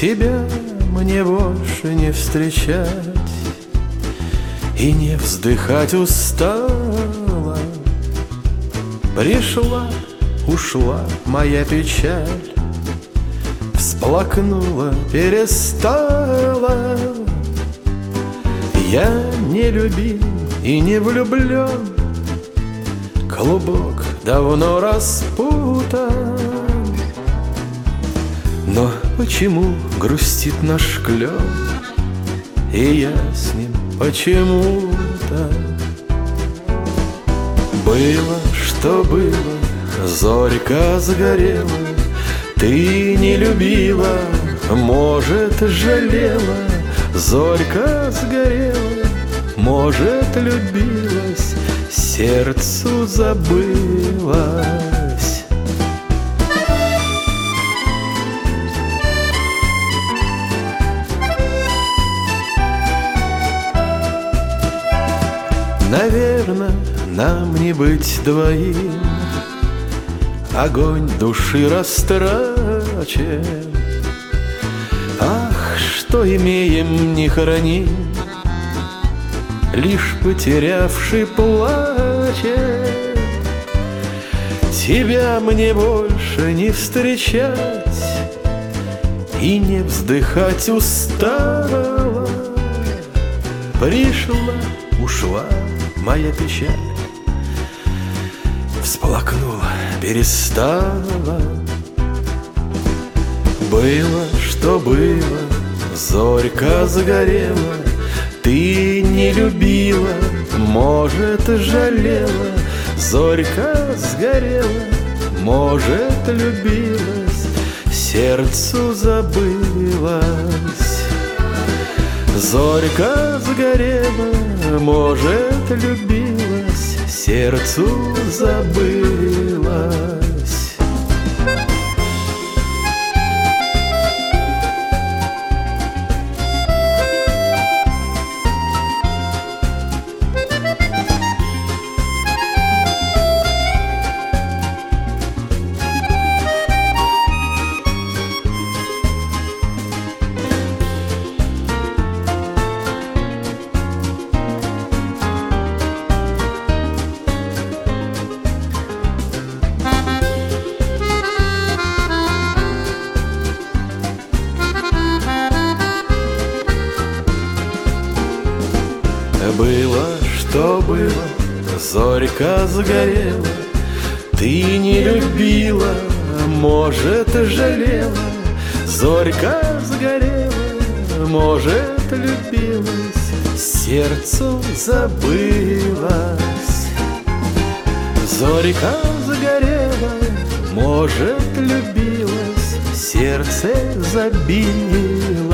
Тебя мне больше не встречать и не вздыхать устала. Пришла, ушла моя печаль, всплакнула, перестала. Я не любим и не влюблен, клубок давно распутан. Но почему грустит наш клен, и я с ним почему-то? Было, что было, зорька загорела, ты не любила, может, жалела. Зорька сгорела, может, любилась, сердцу забылась. Наверно, нам не быть двоим, огонь души растрачен. Ах, что имеем, не хороним, лишь потерявший плачет. Тебя мне больше не встречать и не вздыхать устала. Пришла, ушла моя печаль, всплакнула, перестала. Было, что было, зорька загорела, ты не любила, может, жалела. Зорька сгорела, может, любилась, сердцу забылась. Зорька сгорела, может, любилась, сердцу забылась. Было, что было, зорька загорела, ты не любила, может, жалела. Зорька сгорела, может, любилась, сердцу забылась. Зорька загорела, может, любилась, сердце забилось.